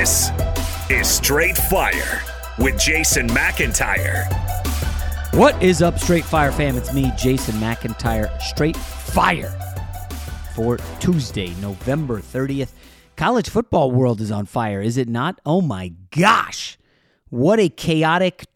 This is Straight Fire with Jason McIntyre. What is up, Straight Fire fam? It's me, Jason McIntyre. Straight Fire for Tuesday, November 30th. College football world is on fire, is it not? Oh my gosh. What a chaotic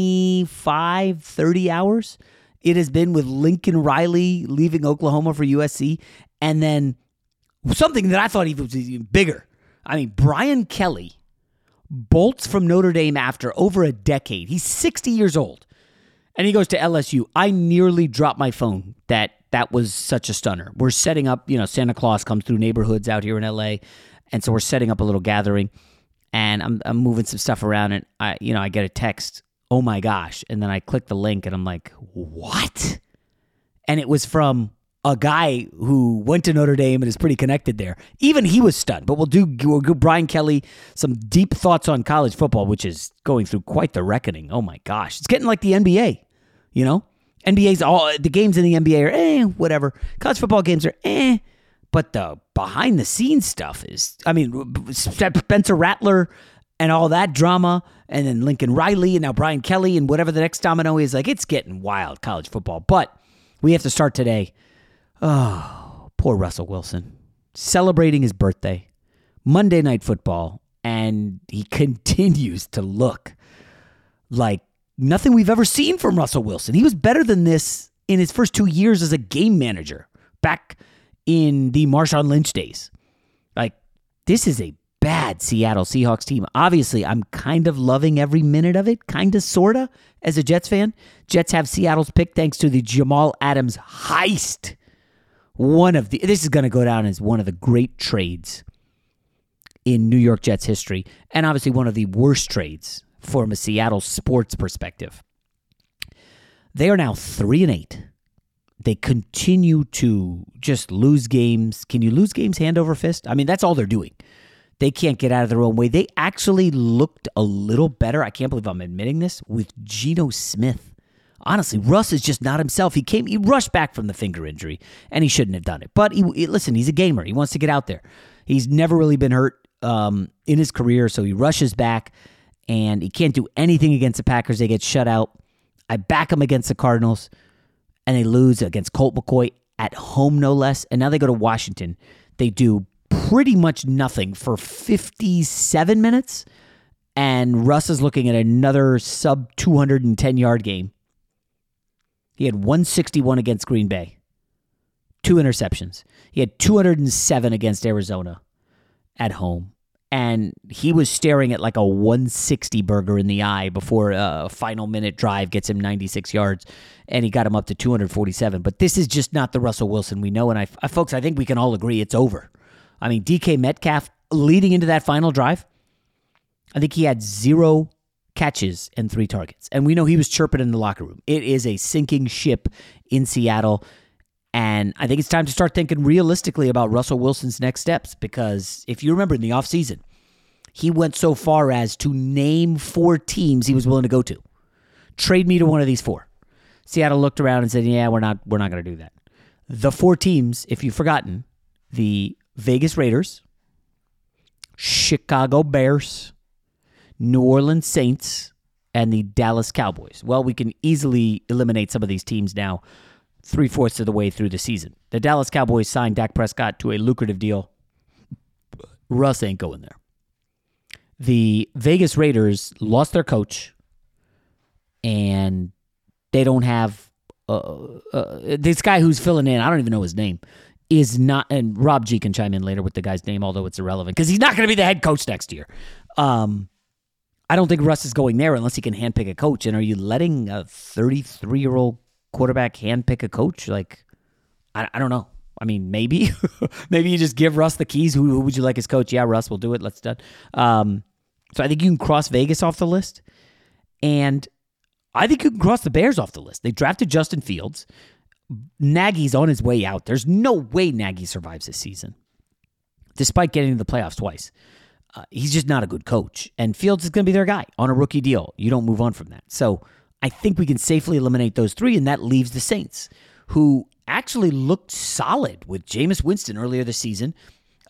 25, 30 hours it has been with Lincoln Riley leaving Oklahoma for USC. And then something that I thought even was even bigger. I mean, Brian Kelly bolts from Notre Dame after over a decade. He's 60 years old. And he goes to LSU. I nearly dropped my phone. That was such a stunner. We're setting up, Santa Claus comes through neighborhoods out here in LA. And so we're setting up a little gathering. And I'm moving some stuff around. And I get a text. Oh my gosh. And then I click the link and I'm like, what? And it was from a guy who went to Notre Dame and is pretty connected there. Even he was stunned. But we'll do Brian Kelly some deep thoughts on college football, which is going through quite the reckoning. Oh my gosh. It's getting like the NBA, NBA's all, the games in the NBA are whatever. College football games are but the behind the scenes stuff is, Spencer Rattler and all that drama, and then Lincoln Riley and now Brian Kelly and whatever the next domino is, like it's getting wild, college football. But we have to start today. Oh, poor Russell Wilson. Celebrating his birthday. Monday Night Football. And he continues to look like nothing we've ever seen from Russell Wilson. He was better than this in his first 2 years as a game manager back in the Marshawn Lynch days. Like, this is a bad Seattle Seahawks team. Obviously, I'm kind of loving every minute of it, kind of, sort of, as a Jets fan. Jets have Seattle's pick thanks to the Jamal Adams heist. This is going to go down as one of the great trades in New York Jets history, and obviously one of the worst trades from a Seattle sports perspective. They are now 3-8. They continue to just lose games. Can you lose games hand over fist? I mean, that's all they're doing. They can't get out of their own way. They actually looked a little better, I can't believe I'm admitting this, with Geno Smith. Honestly, Russ is just not himself. He rushed back from the finger injury, and he shouldn't have done it. But listen, he's a gamer. He wants to get out there. He's never really been hurt in his career, so he rushes back, and he can't do anything against the Packers. They get shut out. I back him against the Cardinals, and they lose against Colt McCoy at home, no less. And now they go to Washington. They do pretty much nothing for 57 minutes, and Russ is looking at another sub-210-yard game. He had 161 against Green Bay, 2 interceptions. He had 207 against Arizona at home. And he was staring at like a 160 burger in the eye before a final minute drive gets him 96 yards. And he got him up to 247. But this is just not the Russell Wilson we know. And folks, I think we can all agree it's over. I mean, DK Metcalf leading into that final drive, I think he had 0 catches and 3 targets. And we know he was chirping in the locker room. It is a sinking ship in Seattle. And I think it's time to start thinking realistically about Russell Wilson's next steps, because if you remember in the offseason, he went so far as to name 4 teams he was willing to go to. Trade me to one of these 4. Seattle looked around and said, yeah, we're not going to do that. The 4 teams, if you've forgotten, the Vegas Raiders, Chicago Bears, New Orleans Saints, and the Dallas Cowboys. Well, we can easily eliminate some of these teams now 3/4 of the way through the season. The Dallas Cowboys signed Dak Prescott to a lucrative deal. Russ ain't going there. The Vegas Raiders lost their coach, and they don't have this guy who's filling in, I don't even know his name, is not, and Rob G can chime in later with the guy's name, although it's irrelevant, because he's not going to be the head coach next year. I don't think Russ is going there unless he can handpick a coach. And are you letting a 33-year-old quarterback handpick a coach? Like, I don't know. I mean, maybe. Maybe you just give Russ the keys. Who would you like as coach? Yeah, Russ, we'll do it. Let's done. So I think you can cross Vegas off the list. And I think you can cross the Bears off the list. They drafted Justin Fields. Nagy's on his way out. There's no way Nagy survives this season, despite getting to the playoffs twice. He's just not a good coach. And Fields is going to be their guy on a rookie deal. You don't move on from that. So I think we can safely eliminate those 3, and that leaves the Saints, who actually looked solid with Jameis Winston earlier this season.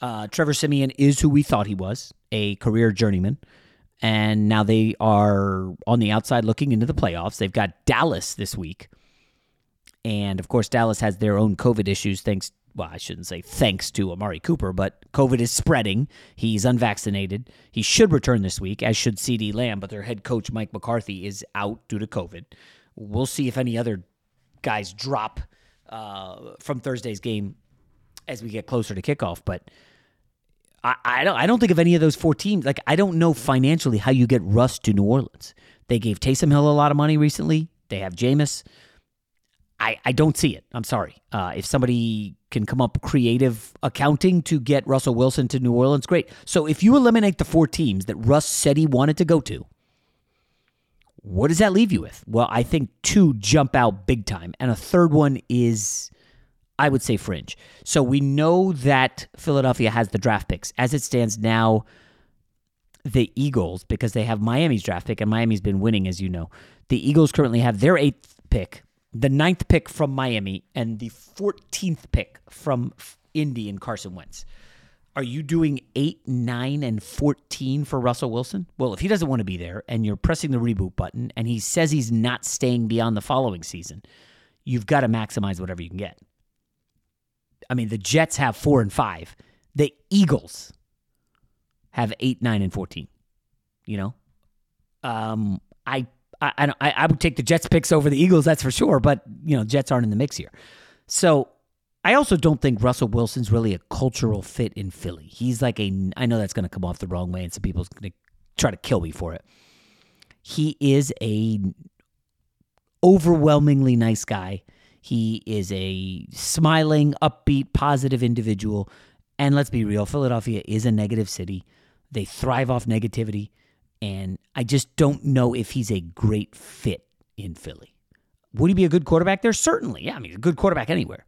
Trevor Siemian is who we thought he was, a career journeyman. And now they are on the outside looking into the playoffs. They've got Dallas this week. And, of course, Dallas has their own COVID issues I shouldn't say thanks to Amari Cooper, but COVID is spreading. He's unvaccinated. He should return this week, as should CeeDee Lamb, but their head coach, Mike McCarthy, is out due to COVID. We'll see if any other guys drop from Thursday's game as we get closer to kickoff, but I don't think of any of those four teams. Like, I don't know financially how you get Russ to New Orleans. They gave Taysom Hill a lot of money recently. They have Jameis. I don't see it. I'm sorry. If somebody can come up creative accounting to get Russell Wilson to New Orleans, great. So if you eliminate the four teams that Russ said he wanted to go to, what does that leave you with? Well, I think two jump out big time, and a third one is, I would say, fringe. So we know that Philadelphia has the draft picks. As it stands now, the Eagles, because they have Miami's draft pick, and Miami's been winning, as you know, the Eagles currently have their 8th pick, the 9th pick from Miami, and the 14th pick from Indy and Carson Wentz. Are you doing 8, 9, and 14 for Russell Wilson? Well, if he doesn't want to be there and you're pressing the reboot button and he says he's not staying beyond the following season, you've got to maximize whatever you can get. I mean, the Jets have 4 and 5. The Eagles have 8, 9, and 14. You know? I would take the Jets picks over the Eagles, that's for sure, but, you know, Jets aren't in the mix here. So I also don't think Russell Wilson's really a cultural fit in Philly. He's like I know that's going to come off the wrong way, and some people's going to try to kill me for it. He is a overwhelmingly nice guy. He is a smiling, upbeat, positive individual. And let's be real, Philadelphia is a negative city. They thrive off negativity. And I just don't know if he's a great fit in Philly. Would he be a good quarterback there? Certainly. Yeah, I mean, a good quarterback anywhere.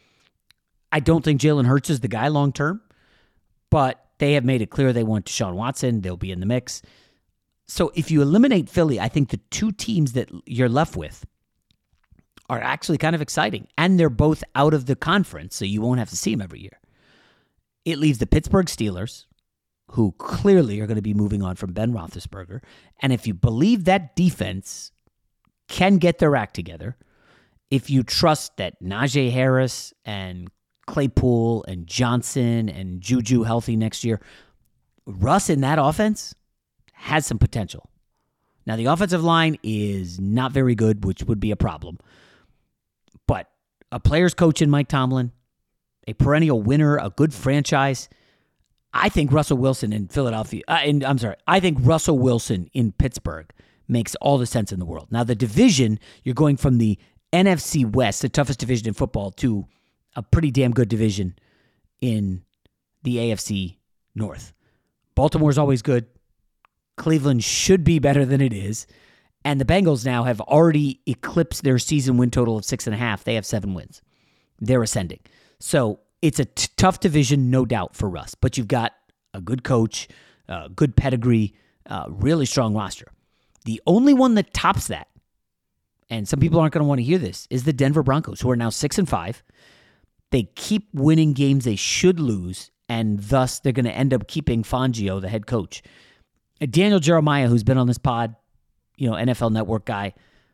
I don't think Jalen Hurts is the guy long term, but they have made it clear they want Deshaun Watson. They'll be in the mix. So if you eliminate Philly, I think the two teams that you're left with are actually kind of exciting. And they're both out of the conference, so you won't have to see them every year. It leaves the Pittsburgh Steelers, who clearly are going to be moving on from Ben Roethlisberger. And if you believe that defense can get their act together, if you trust that Najee Harris and Claypool and Johnson and Juju healthy next year, Russ in that offense has some potential. Now, the offensive line is not very good, which would be a problem. But a player's coach in Mike Tomlin, a perennial winner, a good franchise, I think Russell Wilson in Philadelphia, I think Russell Wilson in Pittsburgh makes all the sense in the world. Now, the division, you're going from the NFC West, the toughest division in football, to a pretty damn good division in the AFC North. Baltimore's always good. Cleveland should be better than it is. And the Bengals now have already eclipsed their season win total of 6.5. They have 7 wins. They're ascending. So it's a tough division, no doubt, for Russ. But you've got a good coach, good pedigree, really strong roster. The only one that tops that, and some people aren't going to want to hear this, is the Denver Broncos, who are now 6-5. They keep winning games they should lose, and thus they're going to end up keeping Fangio, the head coach. Daniel Jeremiah, who's been on this pod, NFL Network guy,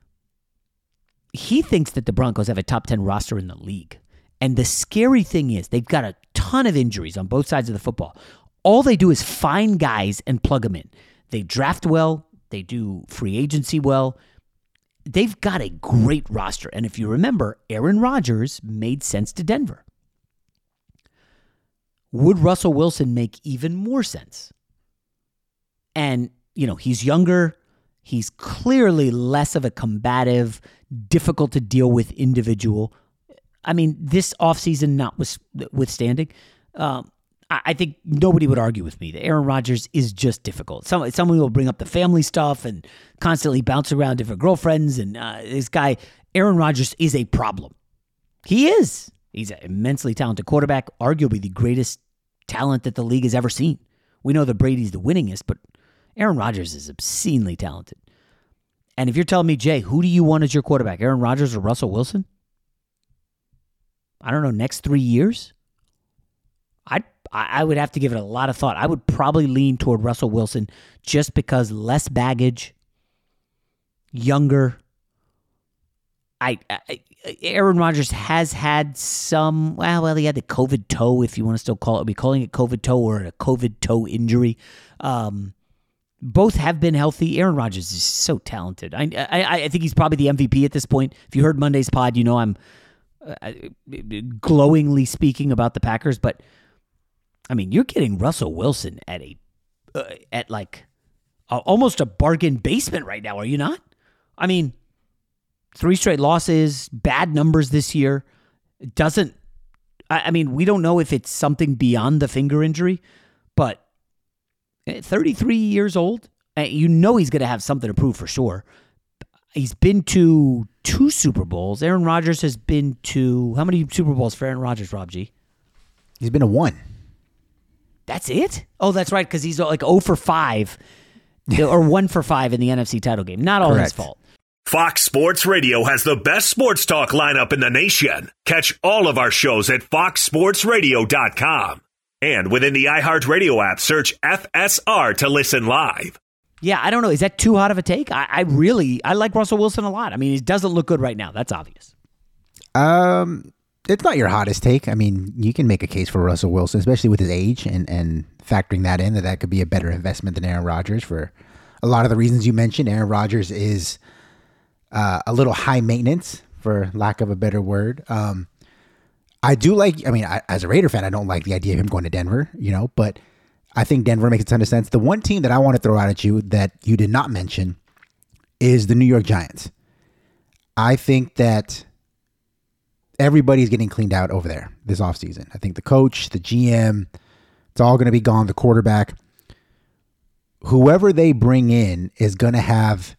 he thinks that the Broncos have a top 10 roster in the league. And the scary thing is they've got a ton of injuries on both sides of the football. All they do is find guys and plug them in. They draft well. They do free agency well. They've got a great roster. And if you remember, Aaron Rodgers made sense to Denver. Would Russell Wilson make even more sense? And, he's younger. He's clearly less of a combative, difficult to deal with individual. I mean, this offseason notwithstanding, I think nobody would argue with me that Aaron Rodgers is just difficult. Someone will bring up the family stuff and constantly bounce around different girlfriends. And this guy, Aaron Rodgers, is a problem. He is. He's an immensely talented quarterback, arguably the greatest talent that the league has ever seen. We know that Brady's the winningest, but Aaron Rodgers is obscenely talented. And if you're telling me, Jay, who do you want as your quarterback, Aaron Rodgers or Russell Wilson? I don't know, next 3 years? I would have to give it a lot of thought. I would probably lean toward Russell Wilson just because less baggage, younger. Aaron Rodgers has had some, well, he had the COVID toe, if you want to still call it. Are we calling it COVID toe or a COVID toe injury? Both have been healthy. Aaron Rodgers is so talented. I think he's probably the MVP at this point. If you heard Monday's pod, you know I'm glowingly speaking about the Packers, but I mean, you're getting Russell Wilson at almost a bargain basement right now, are you not? I mean, 3 straight losses, bad numbers this year. We don't know if it's something beyond the finger injury, but 33 years old, you know he's going to have something to prove for sure. He's been to 2 Super Bowls. Aaron Rodgers has been to, how many Super Bowls for Aaron Rodgers, Rob G? He's been to 1. That's it? Oh, that's right, because he's like 0 for 5 or 1 for 5 in the NFC title game. Not all his fault. Fox Sports Radio has the best sports talk lineup in the nation. Catch all of our shows at foxsportsradio.com. And within the iHeartRadio app, search FSR to listen live. Yeah, I don't know. Is that too hot of a take? I like Russell Wilson a lot. I mean, he doesn't look good right now. That's obvious. It's not your hottest take. I mean, you can make a case for Russell Wilson, especially with his age and factoring that in, that could be a better investment than Aaron Rodgers for a lot of the reasons you mentioned. Aaron Rodgers is a little high maintenance, for lack of a better word. I do like, as a Raider fan, I don't like the idea of him going to Denver, but I think Denver makes a ton of sense. The one team that I want to throw out at you that you did not mention is the New York Giants. I think that everybody's getting cleaned out over there this offseason. I think the coach, the GM, it's all going to be gone. The quarterback, whoever they bring in is going to have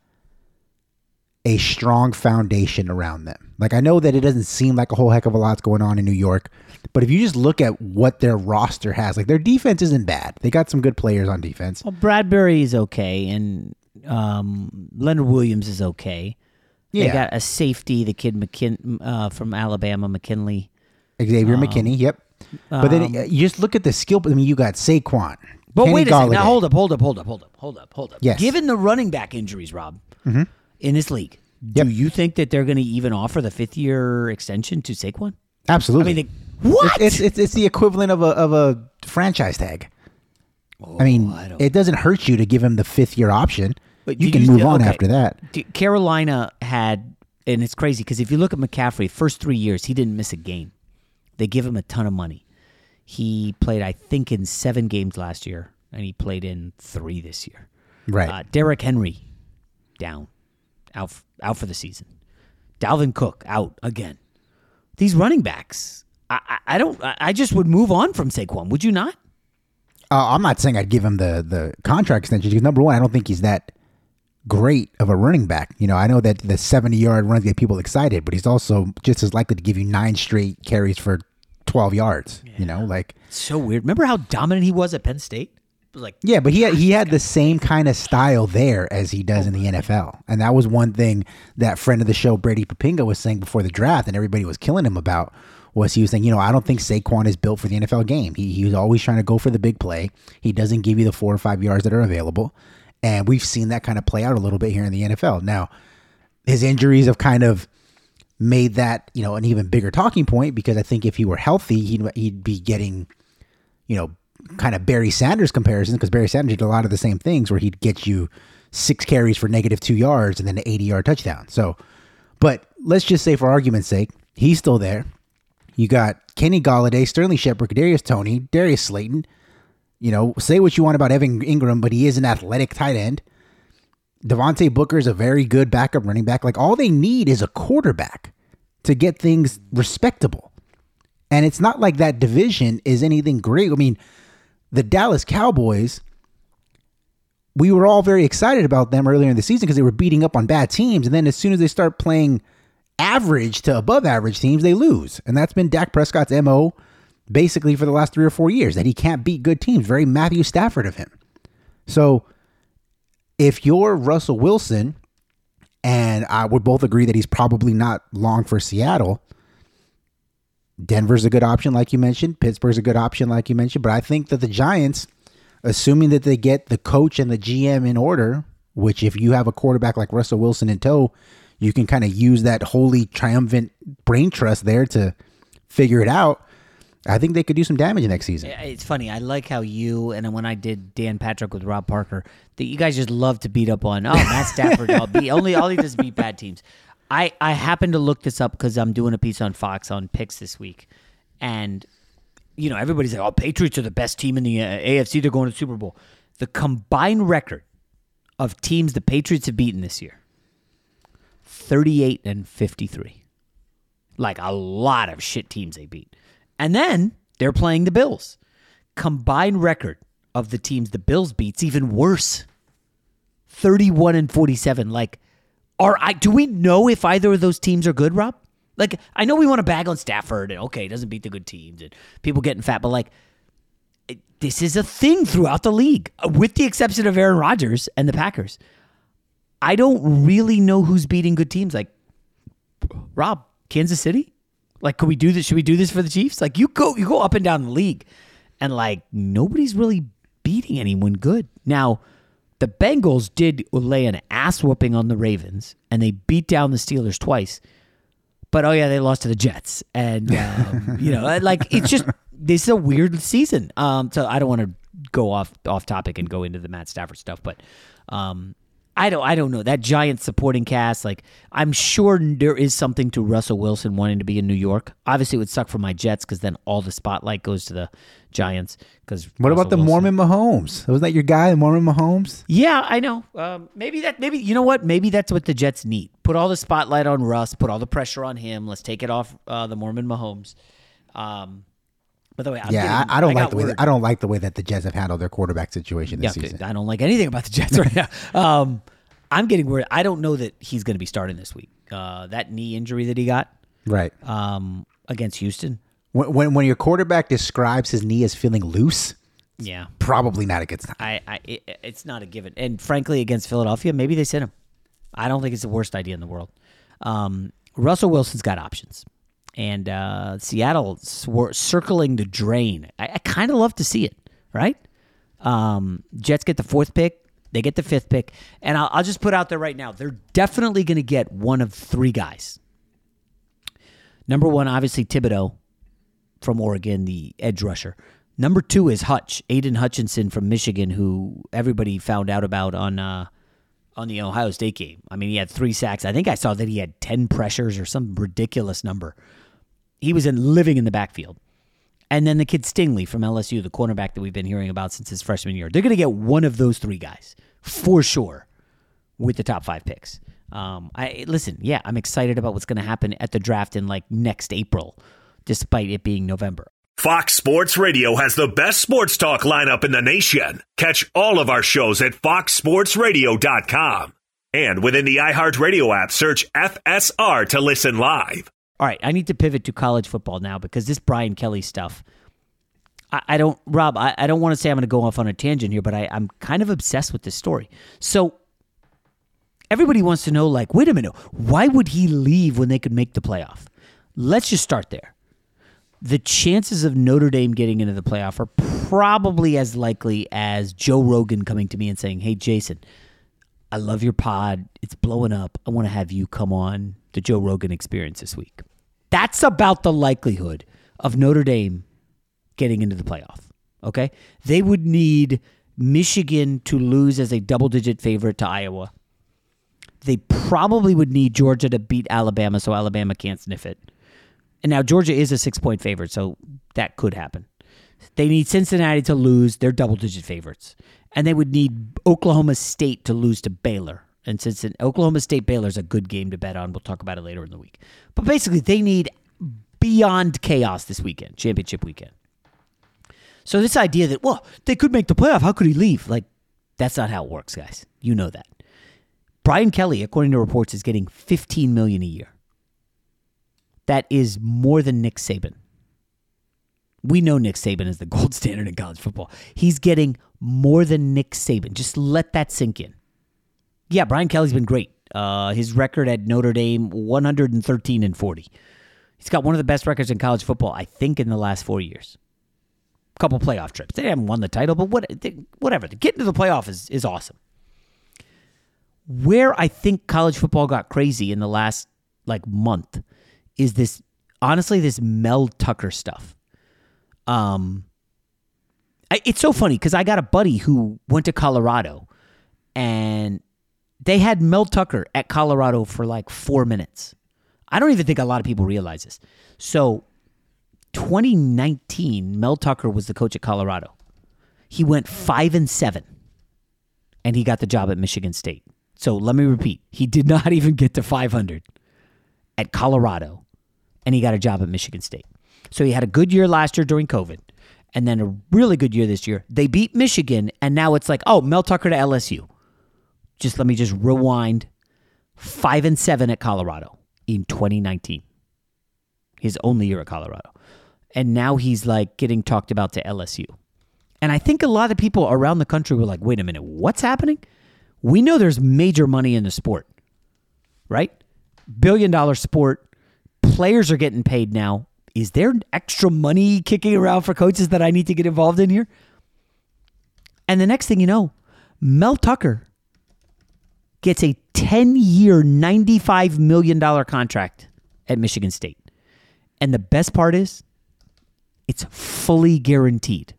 a strong foundation around them. Like, I know that it doesn't seem like a whole heck of a lot's going on in New York, but if you just look at what their roster has, like, their defense isn't bad. They got some good players on defense. Well, Bradbury is okay, and Leonard Williams is okay. Yeah. They got a safety, the kid from Alabama, McKinley. Xavier McKinney, yep. But then you just look at the skill. I mean, you got Saquon. But Kenny wait a Golladay. second. Now, hold up. Yes. Given the running back injuries, Rob, in this league, do you think that they're going to even offer the 5th-year extension to Saquon? Absolutely. I mean, what? It's the equivalent of a franchise tag. It doesn't hurt you to give him the 5th-year option. But you can move on after that. Carolina had, and it's crazy because if you look at McCaffrey, first 3 years, he didn't miss a game. They give him a ton of money. He played, I think, in 7 games last year, and he played in 3 this year. Right. Derrick Henry, down, out for the season. Dalvin Cook, out again. These running backs, I just would move on from Saquon. Would you not? I'm not saying I'd give him the contract extension because, number one, I don't think he's that great of a running back. I know that the 70-yard runs get people excited, but he's also just as likely to give you 9 straight carries for 12 yards. Yeah. It's so weird. Remember how dominant he was at Penn State? It was yeah, but he had the same kind of style there as he does in the NFL. And that was one thing that friend of the show, Brady Papinga, was saying before the draft, and everybody was killing him about, was he was saying, I don't think Saquon is built for the NFL game. He was always trying to go for the big play. He doesn't give you the 4 or 5 yards that are available. And we've seen that kind of play out a little bit here in the NFL. Now, his injuries have kind of made that, an even bigger talking point, because I think if he were healthy, he'd be getting, kind of Barry Sanders comparisons, because Barry Sanders did a lot of the same things where he'd get you 6 carries for -2 yards and then an 80-yard touchdown. So, but let's just say for argument's sake, he's still there. You got Kenny Golladay, Sterling Shepard, Kadarius Toney, Darius Slayton. Say what you want about Evan Ingram, but he is an athletic tight end. Devontae Booker is a very good backup running back. Like, all they need is a quarterback to get things respectable. And it's not like that division is anything great. I mean, the Dallas Cowboys, we were all very excited about them earlier in the season because they were beating up on bad teams. And then as soon as they start playing average to above average teams, they lose. And that's been Dak Prescott's MO basically for the last 3 or 4 years, that he can't beat good teams. Very Matthew Stafford of him. So if you're Russell Wilson, and I would both agree that he's probably not long for Seattle, Denver's a good option, like you mentioned. Pittsburgh's a good option, like you mentioned. But I think that the Giants, assuming that they get the coach and the GM in order, which if you have a quarterback like Russell Wilson in tow, you can kind of use that holy triumphant brain trust there to figure it out. I think they could do some damage next season. It's funny. I like how you, and when I did Dan Patrick with Rob Parker, that you guys just love to beat up on, Matt Stafford. All he does is beat bad teams. I happened to look this up because I'm doing a piece on Fox on picks this week. And, everybody's like, Patriots are the best team in the AFC. They're going to the Super Bowl. The combined record of teams the Patriots have beaten this year, 38-53. Like a lot of shit teams they beat. And then they're playing the Bills. Combined record of the teams the Bills beat's even worse. 31-47. Like, do we know if either of those teams are good, Rob? Like, I know we want to bag on Stafford and okay, doesn't beat the good teams and people getting fat, but like, this is a thing throughout the league, with the exception of Aaron Rodgers and the Packers. I don't really know who's beating good teams. Like, Rob, Kansas City? Like, could we do this? Should we do this for the Chiefs? Like, you go up and down the league, and like nobody's really beating anyone good. Now, the Bengals did lay an ass whooping on the Ravens, and they beat down the Steelers twice. But they lost to the Jets, and like it's just this is a weird season. So I don't want to go off topic and go into the Matt Stafford stuff, but I don't know. That giant supporting cast, like, I'm sure there is something to Russell Wilson wanting to be in New York. Obviously, it would suck for my Jets because then all the spotlight goes to the Giants. What about the Mormon Mahomes? Wasn't that your guy, Mormon Mahomes? Yeah, I know. Maybe you know what? Maybe that's what the Jets need. Put all the spotlight on Russ. Put all the pressure on him. Let's take it off the Mormon Mahomes. By the way, I don't like the way that the Jets have handled their quarterback situation this season. I don't like anything about the Jets right now. I'm getting worried. I don't know that he's going to be starting this week. That knee injury that he got, right, against Houston. When your quarterback describes his knee as feeling loose, yeah, probably not a good sign. It's not a given. And frankly, against Philadelphia, maybe they sit him. I don't think it's the worst idea in the world. Russell Wilson's got options. And Seattle circling the drain. I kind of love to see it, right? Jets get the 4th pick. They get the 5th pick. And I'll just put out there right now, they're definitely going to get one of 3 guys. Number 1, obviously, Thibodeau from Oregon, the edge rusher. Number 2 is Aiden Hutchinson from Michigan, who everybody found out about on the Ohio State game. I mean, he had 3 sacks. I think I saw that he had 10 pressures or some ridiculous number. He was living in the backfield. And then the kid Stingley from LSU, the cornerback that we've been hearing about since his freshman year. They're going to get one of those 3 guys for sure with the top 5 picks. I'm excited about what's going to happen at the draft in like next April, despite it being November. Fox Sports Radio has the best sports talk lineup in the nation. Catch all of our shows at foxsportsradio.com. And within the iHeartRadio app, search FSR to listen live. All right, I need to pivot to college football now because this Brian Kelly stuff, I don't want to say I'm going to go off on a tangent here, but I'm kind of obsessed with this story. So everybody wants to know, like, wait a minute, why would he leave when they could make the playoff? Let's just start there. The chances of Notre Dame getting into the playoff are probably as likely as Joe Rogan coming to me and saying, hey, Jason, I love your pod. It's blowing up. I want to have you come on the Joe Rogan Experience this week. That's about the likelihood of Notre Dame getting into the playoff, okay? They would need Michigan to lose as a double-digit favorite to Iowa. They probably would need Georgia to beat Alabama so Alabama can't sniff it. And now Georgia is a 6-point favorite, so that could happen. They need Cincinnati to lose. They're double-digit favorites. And they would need Oklahoma State to lose to Baylor. And since Oklahoma State-Baylor is a good game to bet on, we'll talk about it later in the week. But basically, they need beyond chaos this weekend, championship weekend. So this idea that, well, they could make the playoff, how could he leave? Like, that's not how it works, guys. You know that. Brian Kelly, according to reports, is getting $15 million a year. That is more than Nick Saban. We know Nick Saban is the gold standard in college football. He's getting more than Nick Saban. Just let that sink in. Yeah, Brian Kelly's been great. His record at Notre Dame, 113-40. He's got one of the best records in college football, I think, in the last 4 years. A couple playoff trips. They haven't won the title, but whatever. Getting to the playoff is awesome. Where I think college football got crazy in the last month is this Mel Tucker stuff. It's so funny because I got a buddy who went to Colorado and they had Mel Tucker at Colorado for 4 minutes. I don't even think a lot of people realize this. So 2019, Mel Tucker was the coach at Colorado. He went 5-7 and he got the job at Michigan State. So let me repeat. He did not even get to 500 at Colorado and he got a job at Michigan State. So he had a good year last year during COVID and then a really good year this year. They beat Michigan and now it's Mel Tucker to LSU. Let me rewind. 5-7 at Colorado in 2019. His only year at Colorado. And now he's getting talked about to LSU. And I think a lot of people around the country were wait a minute, what's happening? We know there's major money in the sport, right? $1 billion sport. Players are getting paid now. Is there extra money kicking around for coaches that I need to get involved in here? And the next thing you know, Mel Tucker gets a 10-year, $95 million contract at Michigan State. And the best part is, it's fully guaranteed.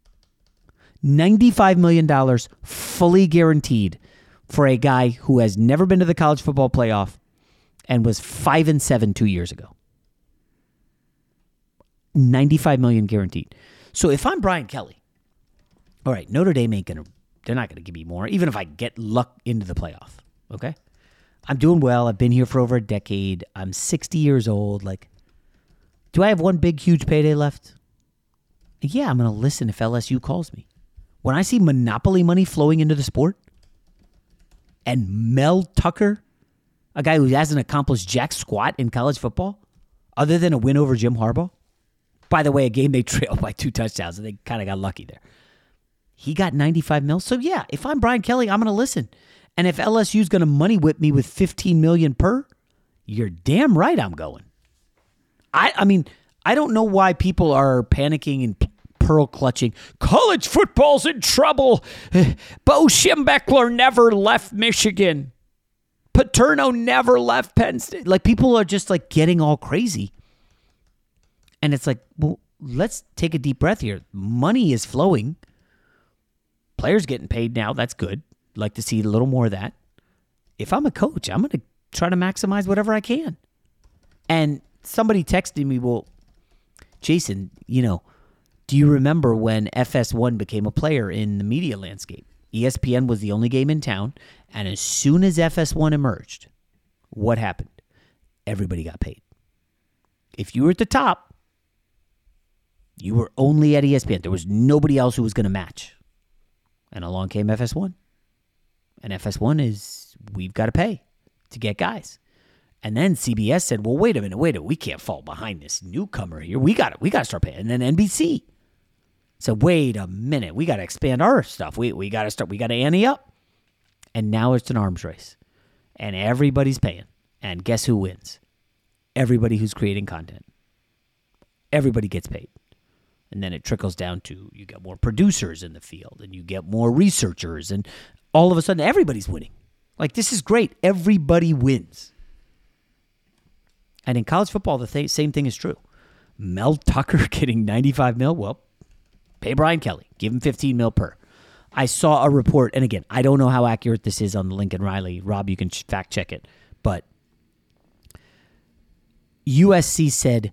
$95 million fully guaranteed for a guy who has never been to the college football playoff and was 5-7 2 years ago. $95 million guaranteed. So if I'm Brian Kelly, all right, Notre Dame they're not going to give me more, even if I get luck into the playoff, okay? I'm doing well. I've been here for over a decade. I'm 60 years old. Do I have one big, huge payday left? Yeah, I'm going to listen if LSU calls me. When I see monopoly money flowing into the sport and Mel Tucker, a guy who hasn't accomplished jack squat in college football other than a win over Jim Harbaugh. By the way, a game they trailed by 2 touchdowns, and they kind of got lucky there. He got 95 mil. So yeah, if I'm Brian Kelly, I'm going to listen. And if LSU's going to money whip me with $15 million per, you're damn right I'm going. I mean, I don't know why people are panicking and pearl clutching. College football's in trouble. Bo Schembechler never left Michigan. Paterno never left Penn State. People are just getting all crazy. And it's well, let's take a deep breath here. Money is flowing. Players getting paid now. That's good. Like to see a little more of that. If I'm a coach, I'm going to try to maximize whatever I can. And somebody texted me, well, Jason, do you remember when FS1 became a player in the media landscape? ESPN was the only game in town. And as soon as FS1 emerged, what happened? Everybody got paid. If you were at the top, you were only at ESPN. There was nobody else who was going to match. And along came FS1. And FS1 is, we've got to pay to get guys. And then CBS said, well, wait a minute. We can't fall behind this newcomer here. We got to start paying. And then NBC said, wait a minute. We got to expand our stuff. We got to ante up. And now it's an arms race. And everybody's paying. And guess who wins? Everybody who's creating content. Everybody gets paid. And then it trickles down to you get more producers in the field and you get more researchers. And all of a sudden, everybody's winning. This is great. Everybody wins. And in college football, the same thing is true. Mel Tucker getting 95 mil. Well, pay Brian Kelly. Give him 15 mil per. I saw a report, and again, I don't know how accurate this is on the Lincoln Riley. Rob, you can fact check it. But USC said,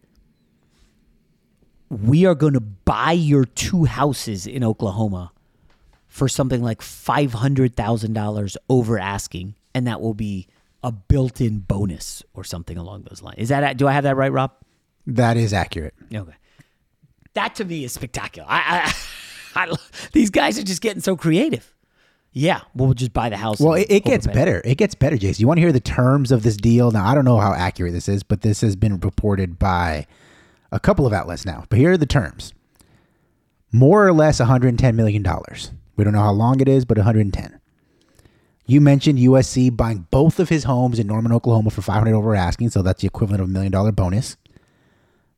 we are going to buy your 2 houses in Oklahoma for something like $500,000 over asking, and that will be a built-in bonus or something along those lines. Do I have that right, Rob? That is accurate. Okay. That to me is spectacular. These guys are just getting so creative. Yeah, we'll just buy the house. Well, it gets better. It gets better, Jason. You want to hear the terms of this deal? Now, I don't know how accurate this is, but this has been reported by a couple of outlets now. But here are the terms. More or less $110 million. We don't know how long it is, but 110. You mentioned USC buying both of his homes in Norman, Oklahoma for $500 over asking, so that's the equivalent of $1 million bonus.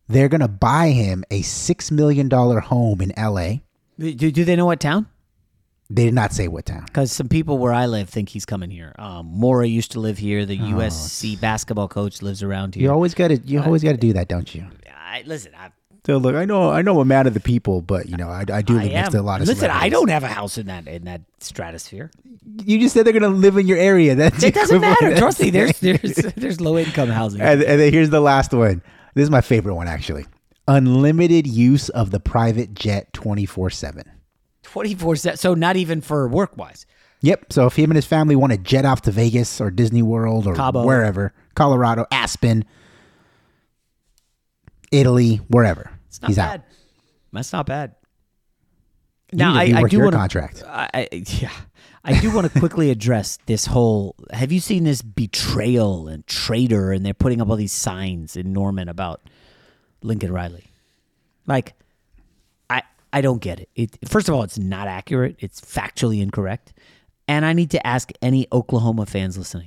They're going to buy him a $6 million home in L.A. Do they know what town? They did not say what town. Because some people where I live think he's coming here. Mora used to live here. The USC basketball coach lives around here. You always got to do that, don't you? Listen, So look, I know a man of the people, but I do live next to a lot of. Listen, I celebrities. don't have a house in that stratosphere. You just said they're going to live in your area. It doesn't matter. Trust me. There's low income housing. And then here's the last one. This is my favorite one, actually. Unlimited use of the private jet 24/7. 24/7. So not even for work wise. Yep. So if him and his family want to jet off to Vegas or Disney World or Cabo, wherever, Colorado, Aspen, Italy, wherever, it's not he's bad. out. That's not bad. Now I do want contract. I do want to quickly address this whole. Have you seen this betrayal and traitor? And they're putting up all these signs in Norman about Lincoln Riley. Like, I don't get it. First of all, it's not accurate. It's factually incorrect. And I need to ask any Oklahoma fans listening.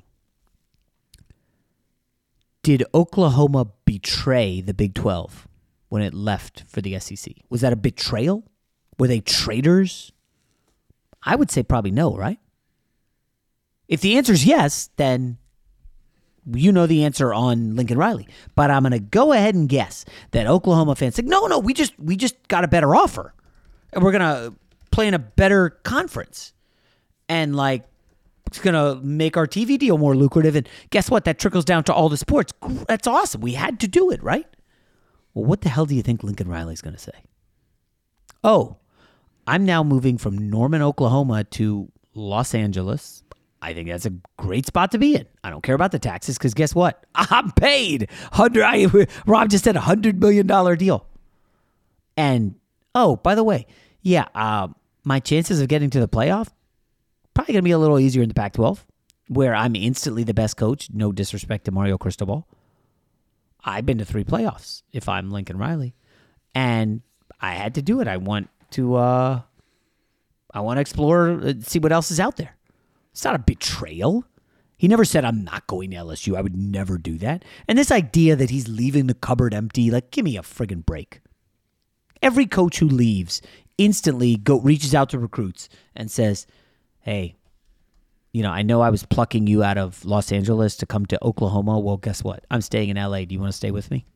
Did Oklahoma betray the Big 12 when it left for the SEC? Was that a betrayal? Were they traitors? I would say probably no, right? If the answer is yes, then you know the answer on Lincoln Riley. But I'm going to go ahead and guess that Oklahoma fans think, no, we just got a better offer. And we're going to play in a better conference. And it's going to make our TV deal more lucrative. And guess what? That trickles down to all the sports. That's awesome. We had to do it, right? Well, what the hell do you think Lincoln Riley's going to say? Oh, I'm now moving from Norman, Oklahoma to Los Angeles. I think that's a great spot to be in. I don't care about the taxes because guess what? I'm paid. Rob just said $100 million deal. And, oh, by the way, yeah, my chances of getting to the playoff, probably going to be a little easier in the Pac-12, where I'm instantly the best coach. No disrespect to Mario Cristobal. I've been to 3 playoffs if I'm Lincoln Riley. And I had to do it. I want to explore, see what else is out there. It's not a betrayal. He never said, I'm not going to LSU. I would never do that. And this idea that he's leaving the cupboard empty, give me a friggin' break. Every coach who leaves instantly reaches out to recruits and says, hey, I know I was plucking you out of Los Angeles to come to Oklahoma. Well, guess what? I'm staying in LA. Do you want to stay with me?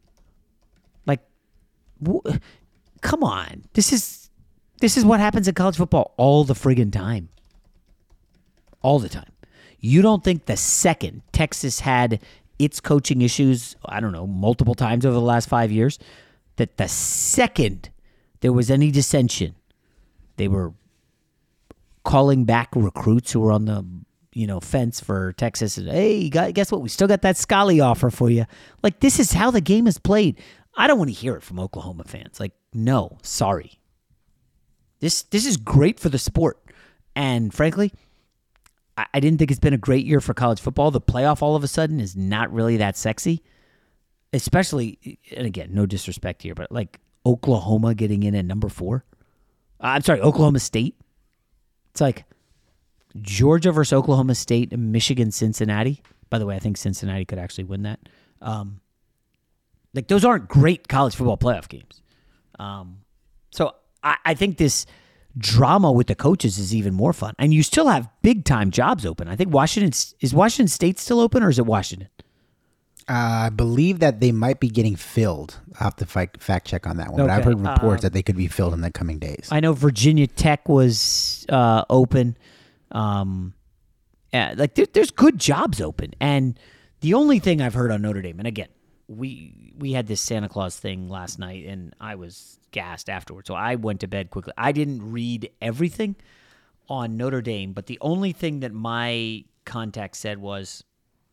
Come on. This is what happens in college football all the friggin' time. All the time. You don't think the second Texas had its coaching issues, I don't know, multiple times over the last 5 years, that the second there was any dissension, they were calling back recruits who were on the fence for Texas. And, hey, guess what? We still got that Scully offer for you. This is how the game is played. I don't want to hear it from Oklahoma fans. No, sorry. This is great for the sport. And frankly, I didn't think it's been a great year for college football. The playoff all of a sudden is not really that sexy. Especially, and again, no disrespect here, but Oklahoma getting in at number 4. I'm sorry, Oklahoma State. It's Georgia versus Oklahoma State and Michigan, Cincinnati. By the way, I think Cincinnati could actually win that. Those aren't great college football playoff games. So I think this drama with the coaches is even more fun. And you still have big-time jobs open. I think is Washington State still open, or is it Washington? I believe that they might be getting filled. I'll have to fact check on that one. Okay. But I've heard reports that they could be filled in the coming days. I know Virginia Tech was open. There's good jobs open. And the only thing I've heard on Notre Dame, and again, we had this Santa Claus thing last night, and I was gassed afterwards. So I went to bed quickly. I didn't read everything on Notre Dame, but the only thing that my contact said was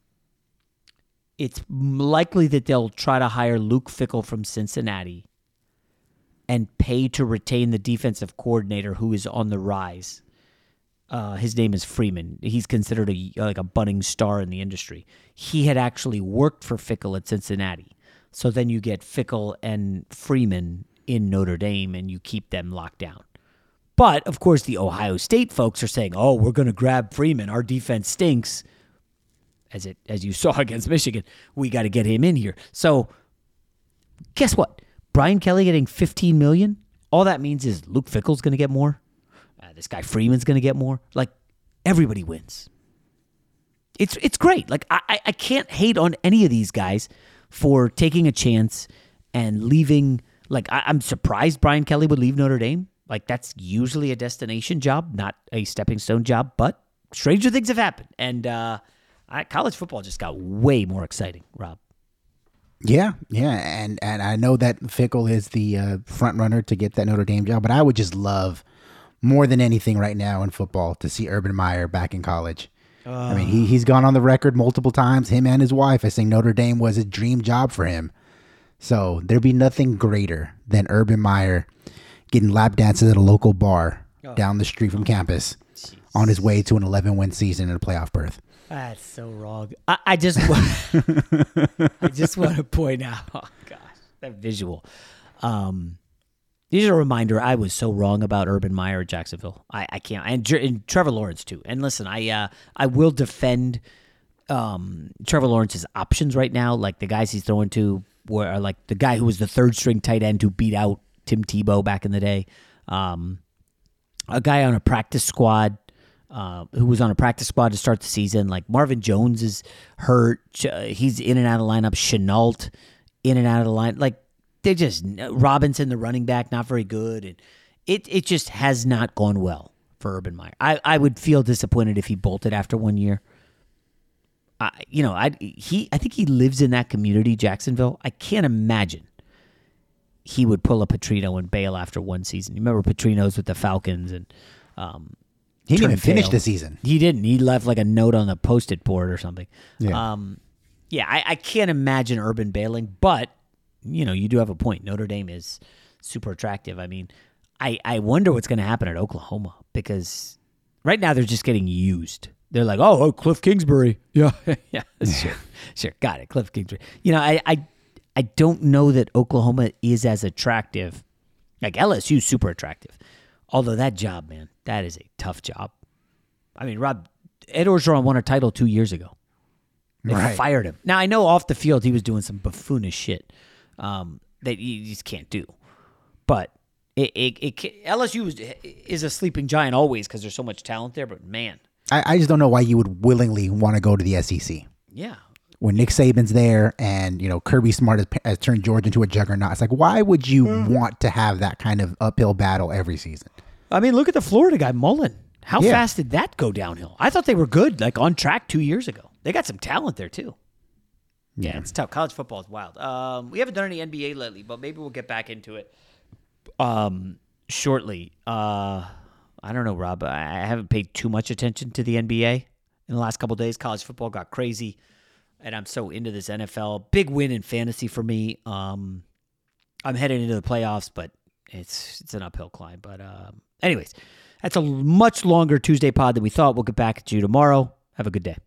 it's likely that they'll try to hire Luke Fickell from Cincinnati and pay to retain the defensive coordinator who is on the rise. His name is Freeman. He's considered a budding star in the industry. He had actually worked for Fickell at Cincinnati. So then you get Fickell and Freeman in Notre Dame, and you keep them locked down. But, of course, the Ohio State folks are saying, oh, we're going to grab Freeman. Our defense stinks. As you saw against Michigan, we got to get him in here. So guess what? Brian Kelly getting $15 million. All that means is Luke Fickell's going to get more. This guy Freeman's going to get more. Like, everybody wins. It's great. Like, I can't hate on any of these guys for taking a chance and leaving. Like, I'm surprised Brian Kelly would leave Notre Dame. Like, that's usually a destination job, not a stepping stone job. But stranger things have happened. And college football just got way more exciting, Rob. Yeah, and I know that Fickell is the front runner to get that Notre Dame job, but I would just love more than anything right now in football to see Urban Meyer back in college. I mean, he's gone on the record multiple times, him and his wife, as saying Notre Dame was a dream job for him. So there'd be nothing greater than Urban Meyer getting lap dances at a local bar down the street from campus on his way to an 11-win season and a playoff berth. That's so wrong. I just want to point out, oh gosh, that visual. These are a reminder I was so wrong about Urban Meyer at Jacksonville. I can't. And Trevor Lawrence too. And listen, I will defend Trevor Lawrence's options right now. Like the guys he's throwing to were like the guy who was the third string tight end who beat out Tim Tebow back in the day. A guy on a practice squad. Who was on a practice squad to start the season. Like Marvin Jones is hurt. He's in and out of the lineup. Chenault in and out of the line. Like they just Robinson, the running back, not very good. And it just has not gone well for Urban Meyer. I would feel disappointed if he bolted after 1 year. I think he lives in that community, Jacksonville. I can't imagine he would pull a Petrino and bail after one season. You remember Petrino's with the Falcons and he didn't even finish the season. He didn't. He left like a note on the Post-it board or something. Yeah. I can't imagine Urban bailing, but, you do have a point. Notre Dame is super attractive. I mean, I wonder what's going to happen at Oklahoma because right now they're just getting used. They're like, oh, Cliff Kingsbury. Yeah, yeah, sure. Got it, Cliff Kingsbury. I don't know that Oklahoma is as attractive. Like LSU's super attractive. Although that job, man, that is a tough job. I mean, Rob, Ed Orgeron won a title 2 years ago. They fired him. Now, I know off the field he was doing some buffoonish shit that you just can't do. But LSU is a sleeping giant always because there's so much talent there. But, man. I just don't know why you would willingly want to go to the SEC. Yeah. When Nick Saban's there and, Kirby Smart has turned Georgia into a juggernaut. It's like, why would you want to have that kind of uphill battle every season? I mean, look at the Florida guy, Mullen. How fast did that go downhill? I thought they were good, like on track 2 years ago. They got some talent there, too. Yeah, it's tough. College football is wild. We haven't done any NBA lately, but maybe we'll get back into it shortly. I don't know, Rob. I haven't paid too much attention to the NBA in the last couple of days. College football got crazy. And I'm so into this NFL. Big win in fantasy for me. I'm headed into the playoffs, but it's an uphill climb. But anyways, that's a much longer Tuesday pod than we thought. We'll get back at you tomorrow. Have a good day.